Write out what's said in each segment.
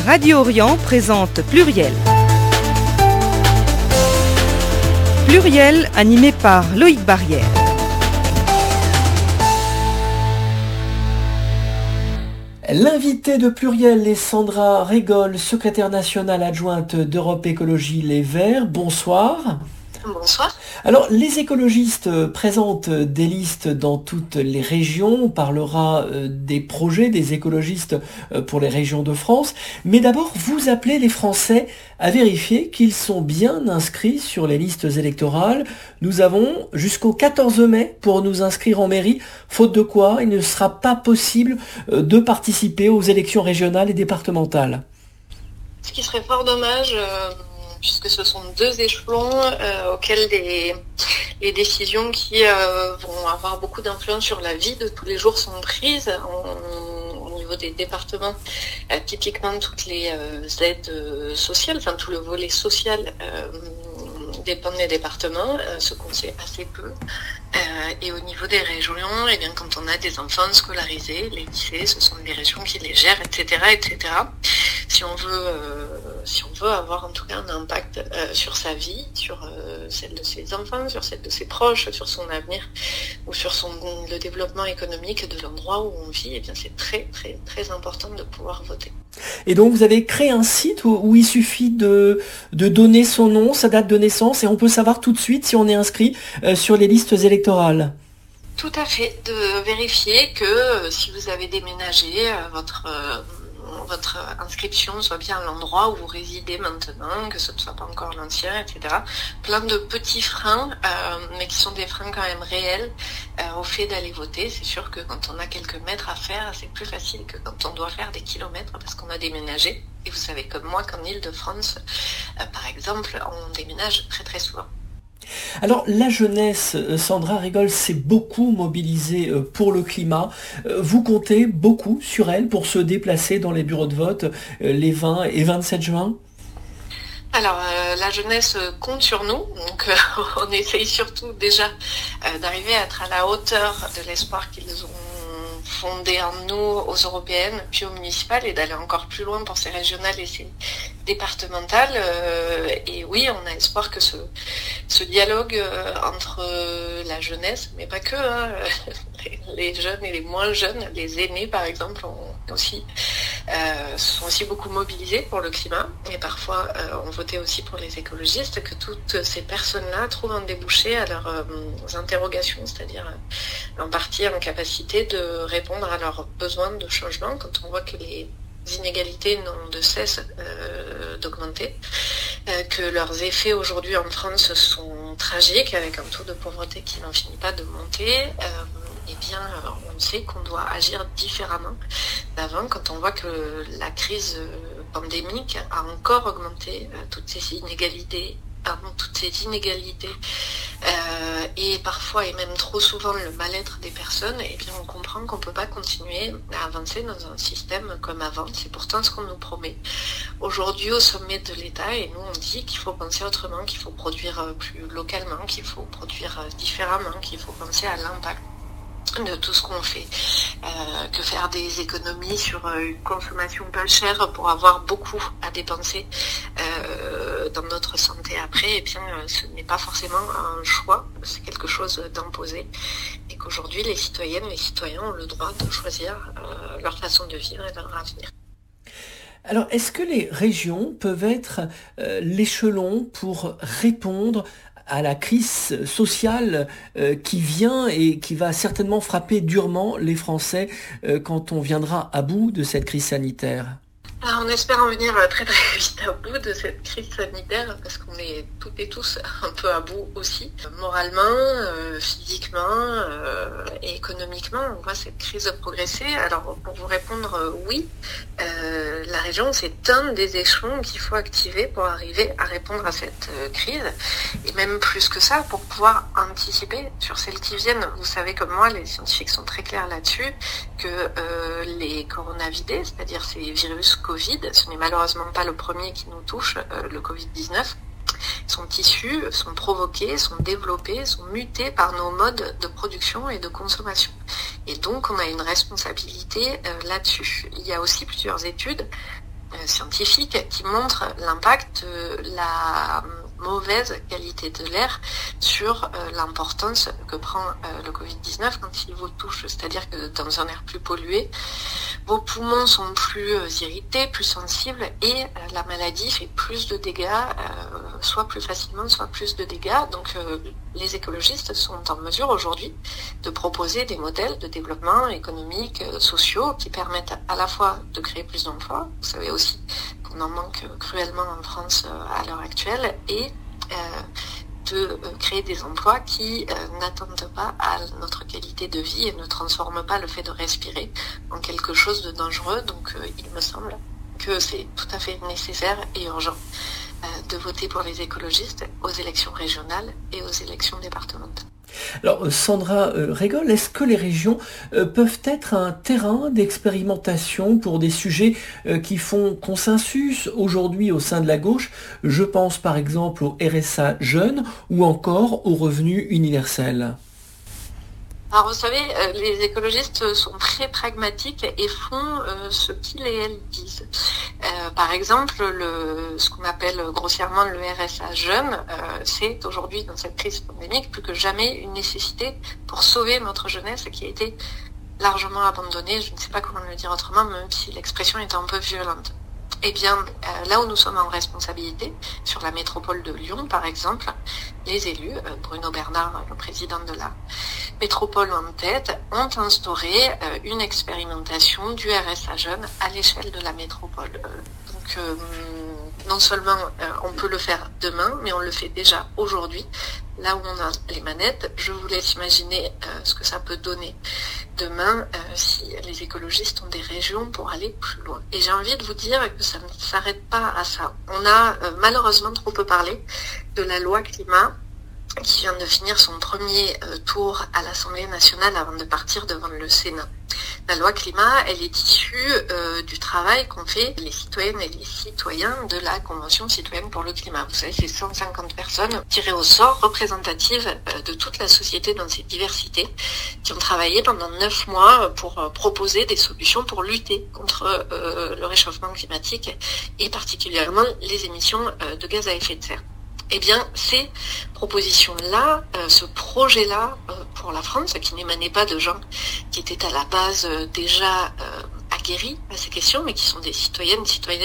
Radio Orient présente Pluriel. Pluriel animé par Loïc Barrière. L'invitée de Pluriel est Sandra Rigol, secrétaire nationale adjointe d'Europe Écologie Les Verts. Bonsoir. Bonsoir. Alors, les écologistes présentent des listes dans toutes les régions. On parlera des projets des écologistes pour les régions de France. Mais d'abord, vous appelez les Français à vérifier qu'ils sont bien inscrits sur les listes électorales. Nous avons jusqu'au 14 mai pour nous inscrire en mairie, faute de quoi il ne sera pas possible de participer aux élections régionales et départementales. Ce qui serait fort dommage, puisque ce sont deux échelons auxquels les décisions qui vont avoir beaucoup d'influence sur la vie de tous les jours sont prises. Au niveau des départements, typiquement toutes les aides sociales, enfin tout le volet social dépend des départements, ce qu'on sait assez peu. Et au niveau des régions, eh bien, quand on a des enfants scolarisés, les lycées, ce sont les régions qui les gèrent, etc., etc. Si on veut avoir en tout cas un impact sur sa vie, sur celle de ses enfants, sur celle de ses proches, sur son avenir ou sur le développement économique de l'endroit où on vit, eh bien c'est très très très important de pouvoir voter. Et donc vous avez créé un site où il suffit de donner son nom, sa date de naissance et on peut savoir tout de suite si on est inscrit sur les listes électorales. Tout à fait, de vérifier que si vous avez déménagé, votre inscription soit bien à l'endroit où vous résidez maintenant, que ce ne soit pas encore l'ancien, etc. Plein de petits freins, mais qui sont des freins quand même réels au fait d'aller voter. C'est sûr que quand on a quelques mètres à faire, c'est plus facile que quand on doit faire des kilomètres parce qu'on a déménagé. Et vous savez comme moi qu'en Île-de-France, par exemple, on déménage très très souvent. Alors la jeunesse, Sandra Rigol, s'est beaucoup mobilisée pour le climat. Vous comptez beaucoup sur elle pour se déplacer dans les bureaux de vote les 20 et 27 juin ? Alors la jeunesse compte sur nous, donc on essaye surtout déjà d'arriver à être à la hauteur de l'espoir qu'ils ont fondé en nous aux européennes, puis aux municipales, et d'aller encore plus loin pour ces régionales et ces départementales. Et oui, on a espoir que ce dialogue entre la jeunesse, mais pas que, les jeunes et les moins jeunes, les aînés par exemple, sont aussi beaucoup mobilisés pour le climat, et parfois ont voté aussi pour les écologistes, que toutes ces personnes-là trouvent un débouché à leurs interrogations, c'est-à-dire en partie en capacité de répondre à leurs besoins de changement quand on voit que les inégalités n'ont de cesse d'augmenter, que leurs effets aujourd'hui en France sont tragiques, avec un taux de pauvreté qui n'en finit pas de monter. Eh bien, on sait qu'on doit agir différemment d'avant quand on voit que la crise pandémique a encore augmenté toutes ces inégalités, et parfois et même trop souvent le mal-être des personnes. Et bien on comprend qu'on ne peut pas continuer à avancer dans un système comme avant. C'est pourtant ce qu'on nous promet aujourd'hui au sommet de l'État, et nous on dit qu'il faut penser autrement, qu'il faut produire plus localement, qu'il faut produire différemment, qu'il faut penser à l'impact de tout ce qu'on fait, que faire des économies sur une consommation pas chère pour avoir beaucoup à dépenser dans notre santé après, et bien ce n'est pas forcément un choix, c'est quelque chose d'imposé, et qu'aujourd'hui les citoyennes et les citoyens ont le droit de choisir leur façon de vivre et leur avenir. Alors, est-ce que les régions peuvent être l'échelon pour répondre à la crise sociale qui vient et qui va certainement frapper durement les Français quand on viendra à bout de cette crise sanitaire ? Alors, on espère en venir très très vite à bout de cette crise sanitaire, parce qu'on est toutes et tous un peu à bout aussi, moralement, physiquement et économiquement. On voit cette crise progresser. Alors pour vous répondre, oui, la région, c'est un des échelons qu'il faut activer pour arriver à répondre à cette crise, et même plus que ça, pour pouvoir anticiper sur celles qui viennent. Vous savez comme moi, les scientifiques sont très clairs là-dessus, que les coronavirus, c'est-à-dire ces virus Covid, ce n'est malheureusement pas le premier qui nous touche, le Covid-19, sont issus, sont provoqués, sont développés, sont mutés par nos modes de production et de consommation. Et donc on a une responsabilité là-dessus. Il y a aussi plusieurs études scientifiques qui montrent l'impact de la mauvaise qualité de l'air sur l'importance que prend le Covid-19 quand il vous touche. C'est-à-dire que dans un air plus pollué, vos poumons sont plus irrités, plus sensibles et la maladie fait plus de dégâts, soit plus facilement, soit plus de dégâts. Donc les écologistes sont en mesure aujourd'hui de proposer des modèles de développement économique, sociaux qui permettent à la fois de créer plus d'emplois. Vous savez aussi qu'on en manque cruellement en France à l'heure actuelle et de créer des emplois qui n'attendent pas à notre qualité de vie et ne transforment pas le fait de respirer en quelque chose de dangereux. Donc il me semble que c'est tout à fait nécessaire et urgent de voter pour les écologistes aux élections régionales et aux élections départementales. Alors Sandra Régol, est-ce que les régions peuvent être un terrain d'expérimentation pour des sujets qui font consensus aujourd'hui au sein de la gauche? Je pense par exemple au RSA jeune ou encore au revenu universel. Alors vous savez, les écologistes sont très pragmatiques et font ce qu'ils et elles disent. Par exemple, ce qu'on appelle grossièrement le RSA jeune, c'est aujourd'hui dans cette crise pandémique plus que jamais une nécessité pour sauver notre jeunesse qui a été largement abandonnée. Je ne sais pas comment le dire autrement, même si l'expression est un peu violente. Eh bien, là où nous sommes en responsabilité, sur la métropole de Lyon par exemple, les élus, Bruno Bernard, le président de la métropole en tête, ont instauré une expérimentation du RSA jeune à l'échelle de la métropole. Donc, non seulement on peut le faire demain, mais on le fait déjà aujourd'hui, là où on a les manettes. Je vous laisse imaginer ce que ça peut donner demain si les écologistes ont des régions pour aller plus loin. Et j'ai envie de vous dire que ça ne s'arrête pas à ça. On a malheureusement trop peu parlé de la loi climat qui vient de finir son premier tour à l'Assemblée nationale avant de partir devant le Sénat. La loi climat, elle est issue du travail qu'ont fait les citoyennes et les citoyens de la Convention citoyenne pour le climat. Vous savez, c'est 150 personnes tirées au sort, représentatives de toute la société dans ses diversités, qui ont travaillé pendant 9 mois pour proposer des solutions pour lutter contre le réchauffement climatique et particulièrement les émissions de gaz à effet de serre. Eh bien, ces propositions-là, ce projet-là pour la France, qui n'émanait pas de gens qui étaient à la base déjà aguerris à ces questions, mais qui sont des citoyennes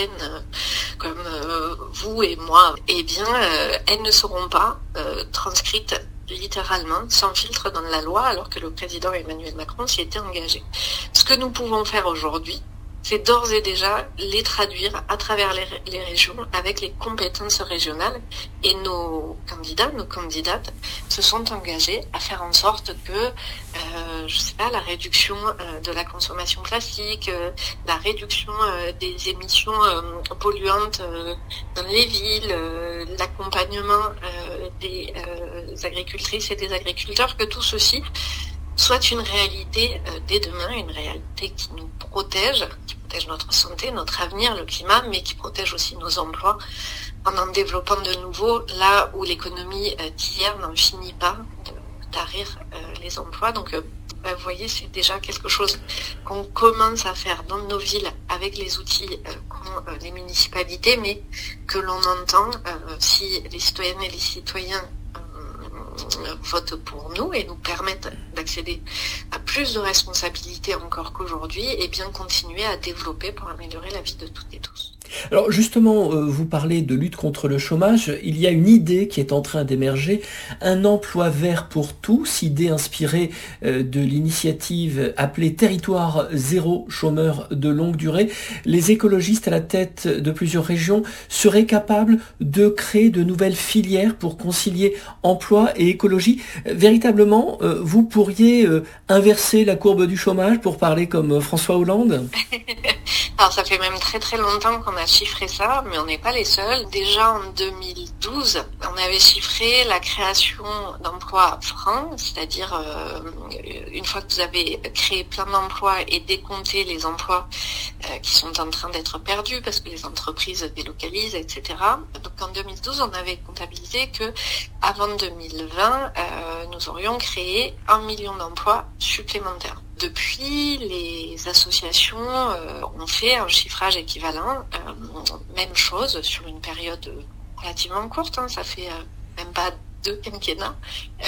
comme vous et moi, eh bien, elles ne seront pas transcrites littéralement, sans filtre dans la loi, alors que le président Emmanuel Macron s'y était engagé. Ce que nous pouvons faire aujourd'hui, c'est d'ores et déjà les traduire à travers les régions avec les compétences régionales. Et nos candidats, nos candidates se sont engagés à faire en sorte que, la réduction de la consommation plastique, la réduction des émissions polluantes dans les villes, l'accompagnement des agricultrices et des agriculteurs, que tout ceci soit une réalité dès demain, une réalité qui nous protège notre santé, notre avenir, le climat, mais qui protège aussi nos emplois en développant de nouveau là où l'économie d'hier n'en finit pas de tarir les emplois. Donc vous voyez, c'est déjà quelque chose qu'on commence à faire dans nos villes avec les outils qu'ont les municipalités, mais que l'on entend si les citoyennes et les citoyens votent pour nous et nous permettent d'accéder à plus de responsabilités encore qu'aujourd'hui, et bien continuer à développer pour améliorer la vie de toutes et tous. Alors justement, vous parlez de lutte contre le chômage. Il y a une idée qui est en train d'émerger, un emploi vert pour tous, idée inspirée de l'initiative appelée Territoire zéro chômeur de longue durée. Les écologistes à la tête de plusieurs régions seraient capables de créer de nouvelles filières pour concilier emploi et écologie. Véritablement, vous pourriez inverser la courbe du chômage, pour parler comme François Hollande? Alors ça fait même très très longtemps qu'on a chiffré ça, mais on n'est pas les seuls. Déjà en 2012, on avait chiffré la création d'emplois francs, c'est-à-dire une fois que vous avez créé plein d'emplois et décompté les emplois qui sont en train d'être perdus parce que les entreprises délocalisent, etc. Donc en 2012, on avait comptabilisé que avant 2020, nous aurions créé 1 million d'emplois supplémentaires. Depuis, les associations ont fait un chiffrage équivalent, même chose sur une période relativement courte, ça fait même pas 2 quinquennats,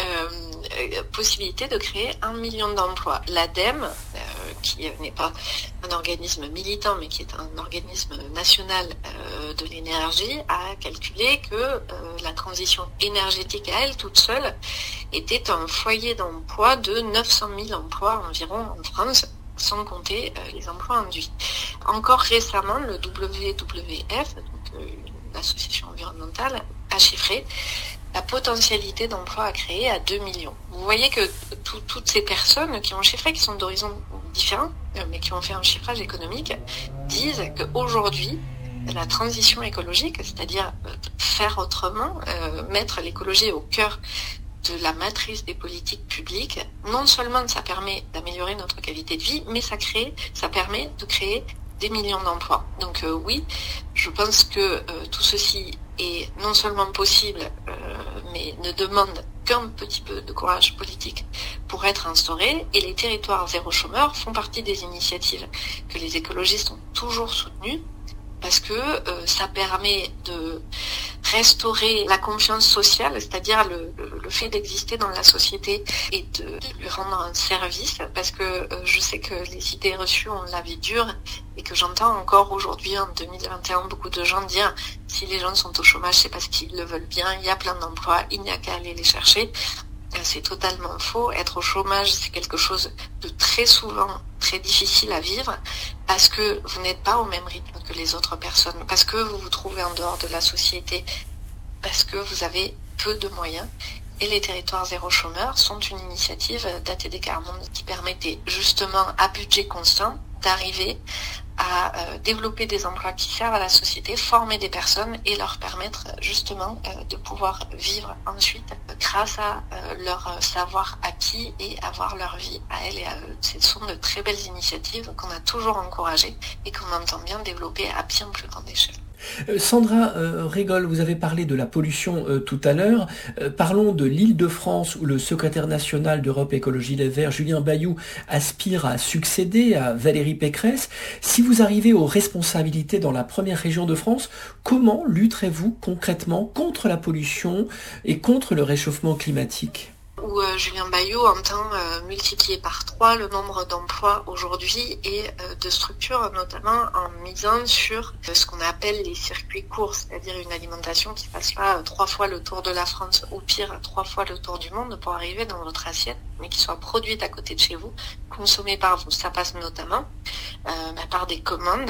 possibilité de créer 1 million d'emplois. L'ADEME, qui n'est pas un organisme militant, mais qui est un organisme national de l'énergie, a calculé que la transition énergétique à elle toute seule était un foyer d'emploi de 900 000 emplois environ en France, sans compter les emplois induits. Encore récemment, le WWF, donc l'association environnementale, a chiffré la potentialité d'emploi à créer à 2 millions. Vous voyez que toutes ces personnes qui ont chiffré, qui sont d'horizons différents, mais qui ont fait un chiffrage économique, disent qu'aujourd'hui, la transition écologique, c'est-à-dire faire autrement, mettre l'écologie au cœur de la matrice des politiques publiques, non seulement ça permet d'améliorer notre qualité de vie, mais ça permet de créer des millions d'emplois. Donc oui, je pense que tout ceci est non seulement possible, mais ne demande qu'un petit peu de courage politique pour être instauré. Et les territoires zéro chômeur font partie des initiatives que les écologistes ont toujours soutenues, parce que ça permet de restaurer la confiance sociale, c'est-à-dire le fait d'exister dans la société et de lui rendre un service, parce que je sais que les idées reçues ont la vie dure et que j'entends encore aujourd'hui, en 2021, beaucoup de gens dire si les gens sont au chômage, c'est parce qu'ils le veulent bien, il y a plein d'emplois, il n'y a qu'à aller les chercher. C'est totalement faux. Être au chômage, c'est quelque chose de très souvent très difficile à vivre, parce que vous n'êtes pas au même rythme que les autres personnes, parce que vous vous trouvez en dehors de la société, parce que vous avez peu de moyens. Et les territoires zéro chômeur sont une initiative d'ATD Quart Monde qui permettait justement à budget constant d'arriver à développer des emplois qui servent à la société, former des personnes et leur permettre justement de pouvoir vivre ensuite grâce à leur savoir acquis et avoir leur vie à elles et à eux. Ce sont de très belles initiatives qu'on a toujours encouragées et qu'on entend bien développer à bien plus grande échelle. Sandra Rigol, vous avez parlé de la pollution tout à l'heure. Parlons de l'Île-de-France, où le secrétaire national d'Europe Écologie Les Verts, Julien Bayou, aspire à succéder à Valérie Pécresse. Si vous arrivez aux responsabilités dans la première région de France, comment lutterez-vous concrètement contre la pollution et contre le réchauffement climatique ? Où Julien Bayou entend multiplier par 3 le nombre d'emplois aujourd'hui et de structures, notamment en misant sur ce qu'on appelle les circuits courts, c'est-à-dire une alimentation qui fasse pas 3 fois le tour de la France, ou pire 3 fois le tour du monde pour arriver dans votre assiette, mais qui soit produite à côté de chez vous, consommée par vous. Ça passe notamment par des commandes,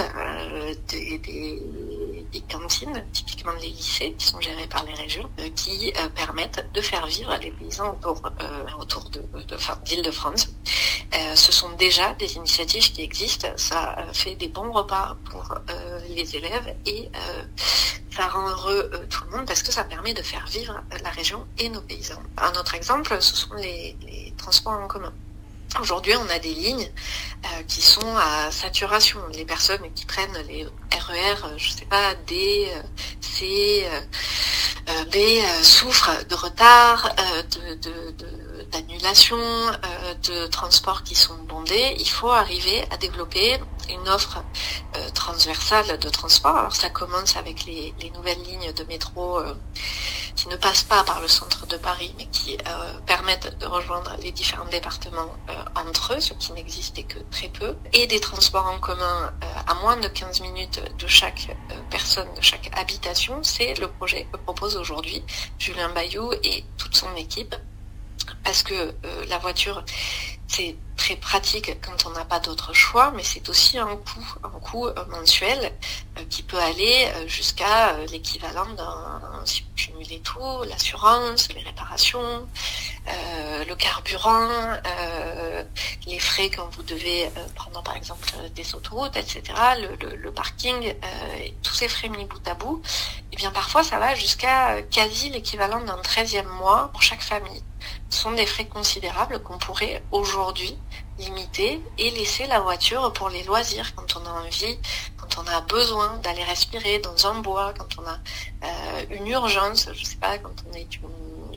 des cantines, typiquement les lycées, qui sont gérés par les régions, qui permettent de faire vivre les paysans autour d'Île-de-France. Ce sont déjà des initiatives qui existent. Ça fait des bons repas pour les élèves et ça rend heureux tout le monde, parce que ça permet de faire vivre la région et nos paysans. Un autre exemple, ce sont les transports en commun. Aujourd'hui, on a des lignes qui sont à saturation. Les personnes qui prennent les RER, je sais pas, D, C, B, souffrent de retard, d'annulation, de transports qui sont bondés. Il faut arriver à développer une offre transversale de transport. Alors ça commence avec les nouvelles lignes de métro qui ne passent pas par le centre de Paris, mais qui permettent de rejoindre les différents départements entre eux, ce qui n'existait que très peu, et des transports en commun à moins de 15 minutes de chaque personne, de chaque habitation. C'est le projet que propose aujourd'hui Julien Bayou et toute son équipe, parce que la voiture, c'est très pratique quand on n'a pas d'autre choix, mais c'est aussi un coût mensuel qui peut aller jusqu'à l'équivalent si vous cumulez tout, l'assurance, les réparations, le carburant, les frais quand vous devez prendre par exemple des autoroutes, etc., le parking, tous ces frais mis bout à bout, et bien parfois ça va jusqu'à quasi l'équivalent d'un 13e mois pour chaque famille. Ce sont des frais considérables qu'on pourrait aujourd'hui limiter et laisser la voiture pour les loisirs, quand on a envie, quand on a besoin d'aller respirer dans un bois, quand on a une urgence, je sais pas, quand on est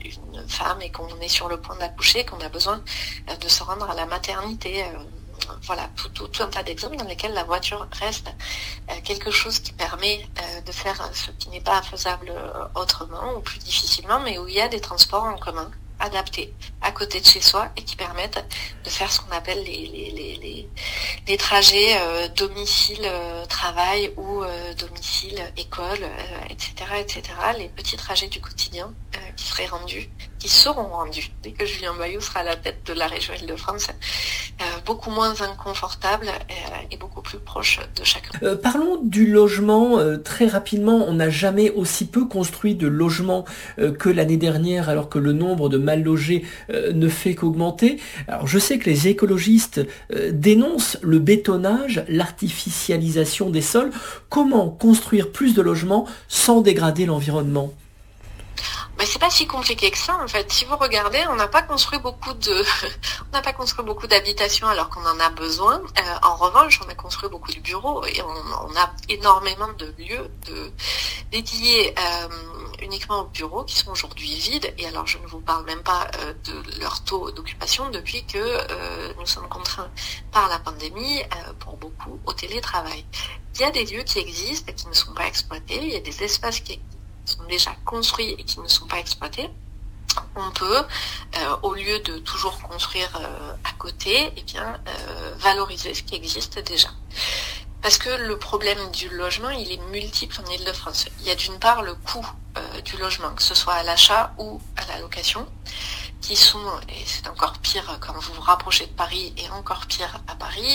une femme et qu'on est sur le point d'accoucher, qu'on a besoin de se rendre à la maternité. Voilà, tout un tas d'exemples dans lesquels la voiture reste quelque chose qui permet de faire ce qui n'est pas faisable autrement ou plus difficilement, mais où il y a des transports en commun adaptés à côté de chez soi et qui permettent de faire ce qu'on appelle les trajets domicile-travail ou domicile-école, etc., etc., les petits trajets du quotidien qui seront rendus dès que Julien Bayou sera à la tête de la région Île-de-France, beaucoup moins inconfortables et beaucoup plus proches de chacun. Parlons du logement très rapidement. On n'a jamais aussi peu construit de logements que l'année dernière, alors que le nombre de mal logés ne fait qu'augmenter. Alors je sais que les écologistes dénoncent le bétonnage, l'artificialisation des sols. Comment construire plus de logements sans dégrader l'environnement ? Mais c'est pas si compliqué que ça en fait. Si vous regardez, on n'a pas construit beaucoup d'habitations alors qu'on en a besoin. En revanche, on a construit beaucoup de bureaux et on a énormément de lieux dédiés uniquement aux bureaux qui sont aujourd'hui vides. Et alors, je ne vous parle même pas de leur taux d'occupation depuis que nous sommes contraints par la pandémie pour beaucoup au télétravail. Il y a des lieux qui existent et qui ne sont pas exploités. Il y a des espaces qui sont déjà construits et qui ne sont pas exploités. On peut, au lieu de toujours construire à côté, valoriser ce qui existe déjà. Parce que le problème du logement, il est multiple en Île-de-France. Il y a d'une part le coût du logement, que ce soit à l'achat ou à la location, qui sont, et c'est encore pire quand vous vous rapprochez de Paris, et encore pire à Paris,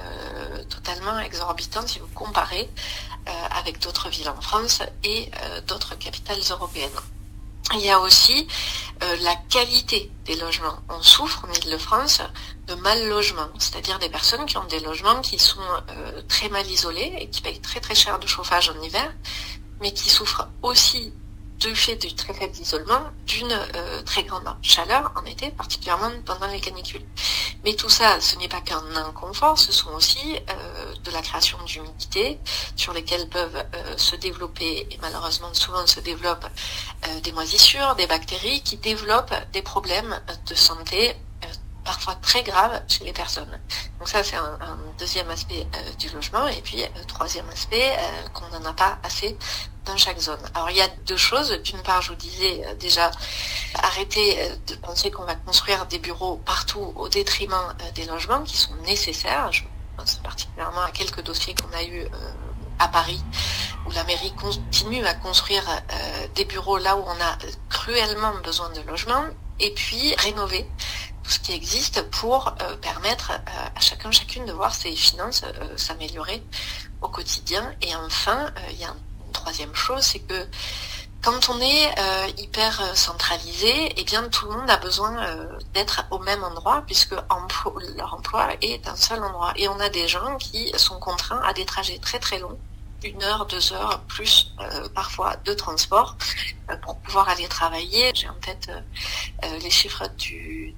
totalement exorbitants si vous comparez avec d'autres villes en France et d'autres capitales européennes. Il y a aussi la qualité des logements. On souffre en Île-de-France de mal logement, c'est-à-dire des personnes qui ont des logements qui sont très mal isolés et qui payent très très cher de chauffage en hiver, mais qui souffrent aussi du fait du très faible isolement, d'une très grande chaleur en été, particulièrement pendant les canicules. Mais tout ça, ce n'est pas qu'un inconfort, ce sont aussi de la création d'humidité sur lesquelles peuvent se développer, et malheureusement souvent se développent des moisissures, des bactéries qui développent des problèmes de santé parfois très graves chez les personnes. Donc ça, c'est un deuxième aspect du logement. Et puis, troisième aspect, qu'on n'en a pas assez dans chaque zone. Alors, il y a deux choses. D'une part, je vous disais déjà, arrêtez de penser qu'on va construire des bureaux partout au détriment des logements qui sont nécessaires. Je pense particulièrement à quelques dossiers qu'on a eus à Paris, où la mairie continue à construire des bureaux là où on a cruellement besoin de logements, et puis rénover tout ce qui existe pour permettre à chacune de voir ses finances s'améliorer au quotidien. Et enfin, il y a une troisième chose, c'est que quand on est hyper centralisé, eh bien tout le monde a besoin d'être au même endroit, puisque leur emploi est un seul endroit. Et on a des gens qui sont contraints à des trajets très très longs, 1 heure, 2 heures, plus parfois de transport pour pouvoir aller travailler. J'ai en tête les chiffres du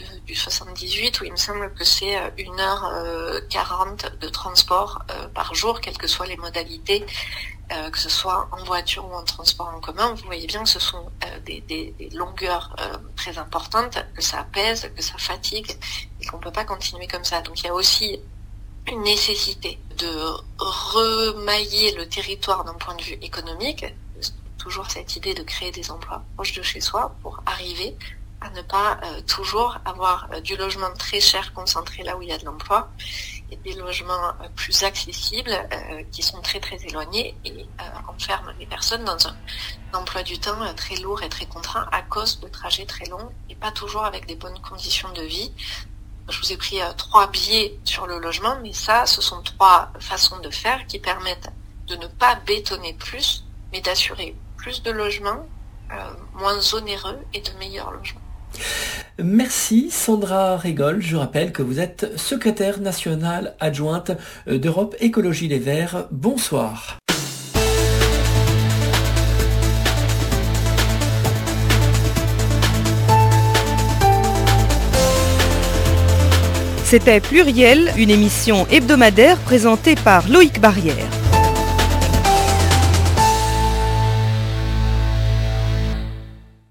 78 où il me semble que c'est 1h40 de transport par jour, quelles que soient les modalités, que ce soit en voiture ou en transport en commun. Vous voyez bien que ce sont des longueurs très importantes, que ça pèse, que ça fatigue et qu'on ne peut pas continuer comme ça. Donc il y a aussi une nécessité de remailler le territoire d'un point de vue économique, toujours cette idée de créer des emplois proches de chez soi pour arriver à ne pas toujours avoir du logement très cher concentré là où il y a de l'emploi et des logements plus accessibles qui sont très très éloignés et enferment les personnes dans un emploi du temps très lourd et très contraint à cause de trajets très longs et pas toujours avec des bonnes conditions de vie. Je vous ai pris 3 biais sur le logement, mais ça, ce sont 3 façons de faire qui permettent de ne pas bétonner plus, mais d'assurer plus de logements, moins onéreux et de meilleurs logements. Merci Sandra Régol. Je rappelle que vous êtes secrétaire nationale adjointe d'Europe Écologie Les Verts. Bonsoir. C'était Pluriel, une émission hebdomadaire présentée par Loïc Barrière.